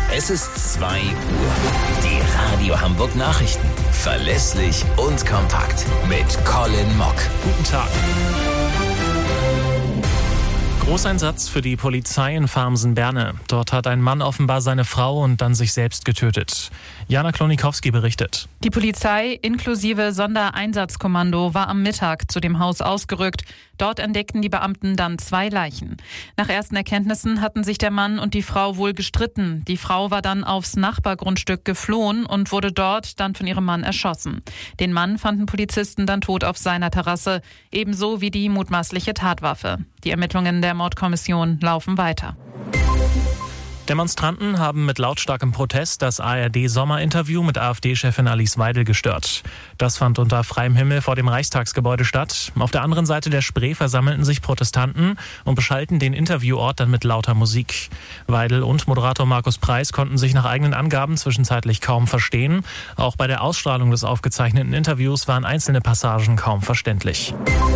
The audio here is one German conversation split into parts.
Es ist 2 Uhr. Die Radio Hamburg Nachrichten. Verlässlich und kompakt. Mit Colin Mock. Guten Tag. Großeinsatz für die Polizei in Farmsen-Berne. Dort hat ein Mann offenbar seine Frau und dann sich selbst getötet. Jana Klonikowski berichtet. Die Polizei inklusive Sondereinsatzkommando war am Mittag zu dem Haus ausgerückt. Dort entdeckten die Beamten dann 2 Leichen. Nach ersten Erkenntnissen hatten sich der Mann und die Frau wohl gestritten. Die Frau war dann aufs Nachbargrundstück geflohen und wurde dort dann von ihrem Mann erschossen. Den Mann fanden Polizisten dann tot auf seiner Terrasse, ebenso wie die mutmaßliche Tatwaffe. Die Ermittlungen der Mordkommission laufen weiter. Demonstranten haben mit lautstarkem Protest das ARD-Sommerinterview mit AfD-Chefin Alice Weidel gestört. Das fand unter freiem Himmel vor dem Reichstagsgebäude statt. Auf der anderen Seite der Spree versammelten sich Protestanten und beschallten den Interviewort dann mit lauter Musik. Weidel und Moderator Markus Preis konnten sich nach eigenen Angaben zwischenzeitlich kaum verstehen. Auch bei der Ausstrahlung des aufgezeichneten Interviews waren einzelne Passagen kaum verständlich.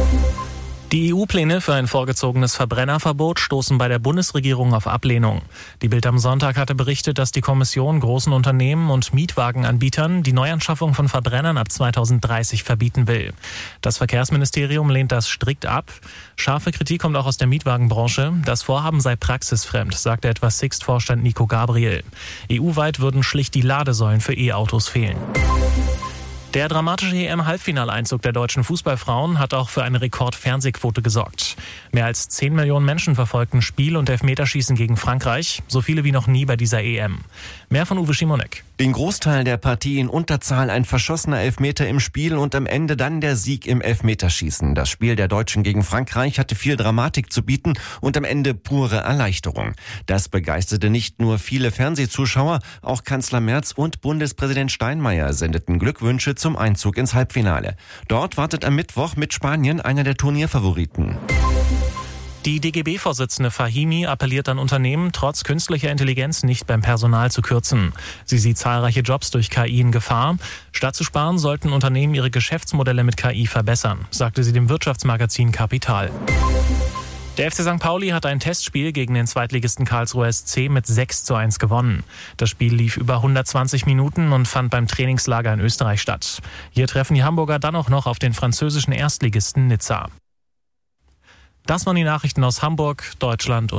Die EU-Pläne für ein vorgezogenes Verbrennerverbot stoßen bei der Bundesregierung auf Ablehnung. Die Bild am Sonntag hatte berichtet, dass die Kommission großen Unternehmen und Mietwagenanbietern die Neuanschaffung von Verbrennern ab 2030 verbieten will. Das Verkehrsministerium lehnt das strikt ab. Scharfe Kritik kommt auch aus der Mietwagenbranche. Das Vorhaben sei praxisfremd, sagte etwa Sixt-Vorstand Nico Gabriel. EU-weit würden schlicht die Ladesäulen für E-Autos fehlen. Der dramatische EM-Halbfinaleinzug der deutschen Fußballfrauen hat auch für eine Rekord-Fernsehquote gesorgt. Mehr als 10 Millionen Menschen verfolgten Spiel- und Elfmeterschießen gegen Frankreich, so viele wie noch nie bei dieser EM. Mehr von Uwe Schimonek. Den Großteil der Partie in Unterzahl ein verschossener Elfmeter im Spiel und am Ende dann der Sieg im Elfmeterschießen. Das Spiel der Deutschen gegen Frankreich hatte viel Dramatik zu bieten und am Ende pure Erleichterung. Das begeisterte nicht nur viele Fernsehzuschauer, auch Kanzler Merz und Bundespräsident Steinmeier sendeten Glückwünsche zum Einzug ins Halbfinale. Dort wartet am Mittwoch mit Spanien einer der Turnierfavoriten. Die DGB-Vorsitzende Fahimi appelliert an Unternehmen, trotz künstlicher Intelligenz nicht beim Personal zu kürzen. Sie sieht zahlreiche Jobs durch KI in Gefahr. Statt zu sparen, sollten Unternehmen ihre Geschäftsmodelle mit KI verbessern, sagte sie dem Wirtschaftsmagazin Kapital. Der FC St. Pauli hat ein Testspiel gegen den Zweitligisten Karlsruher SC mit 6:1 gewonnen. Das Spiel lief über 120 Minuten und fand beim Trainingslager in Österreich statt. Hier treffen die Hamburger dann auch noch auf den französischen Erstligisten Nizza. Das waren die Nachrichten aus Hamburg, Deutschland und